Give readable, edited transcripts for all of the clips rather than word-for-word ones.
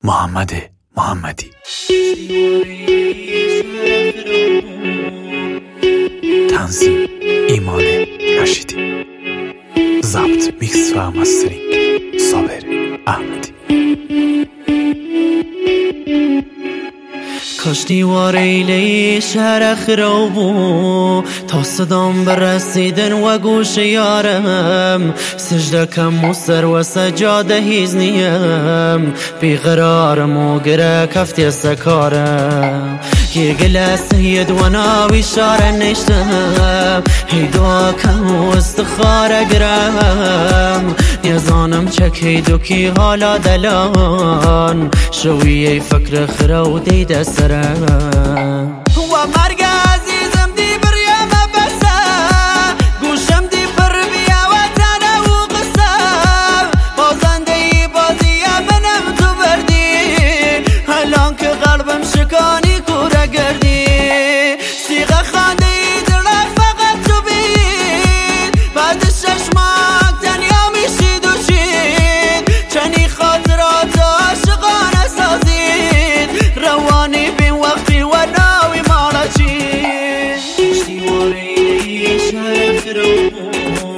محمد محمدی. تنظیم ایمان رشیدی. ضبط میکس و مسترینگ صابر احمدی. کاش دیوار ایله شهر خراب بود تا صدام برسیدن و گوش یارم سجده کم و سر و سجاده هیز نیم بیقرارم و گره کفتی سکارم یه گلسه ید و ناوی شاره نشتم هیدوا کم و استخاره گرم نیزانم چکی دوکی حالا دلان شویه فکر خرو دیده سرم و مرگ عزیزم دی بریم بسه گوشم دی پر بیا و تنه و قصه بازنده ای بازی منم تو بردی الان که قلبم شکانی کوره گردی سیغه خانده ای دلم فقط تو بید بعد 6 ماه تنیا میشید و شید چنی خاطرات عاشقانه سازید روانی بین وقتی و ناوی مالا چید دیواره شهر خراب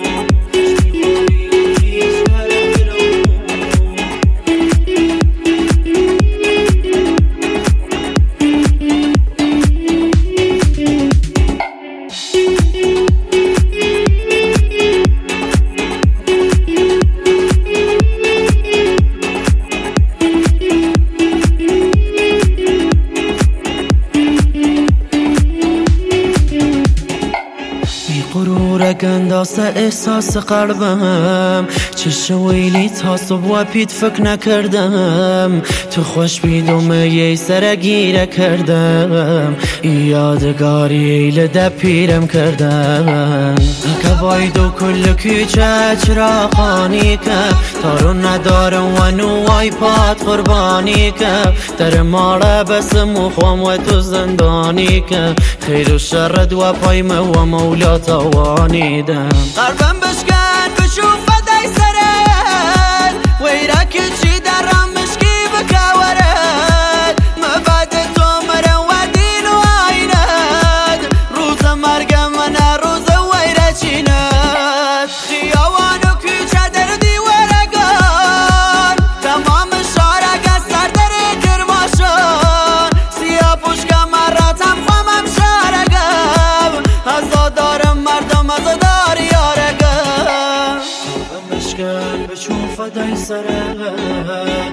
غرورک انداز احساس قلبم چه ویلی تا صبح پیت فکر نکردم تو خوش بیدوم یه سر گیره کردم یادگاری لده پیرم کردم که بایدو کل کوچه چراغانی که تارو ندارم و نوای پات قربانی که در ماره بسم و خوام و تو زندانی که خیر و شرد و پایم و مولا توانیدم قلبم بشکن بشوف فدای سرت ویرک چی درم مشکی بکورد مبعد تو مرم و دین و آینت روز مرگم من روز ویره چیند خیاوان و کوچه در دیوارگان تمام شارک سر در کرماشان سیاه پوشکم مراتم خوامم شارگم ازادارم مردم ازادار یارگم مشکل بچون فدای سرم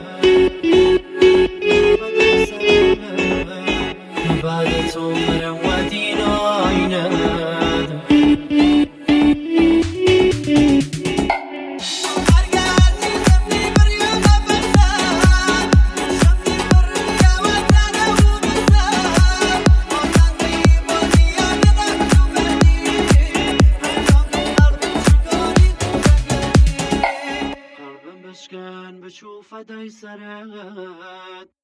بعد تو مرم و دین آینت بشکن بچو فدای سرت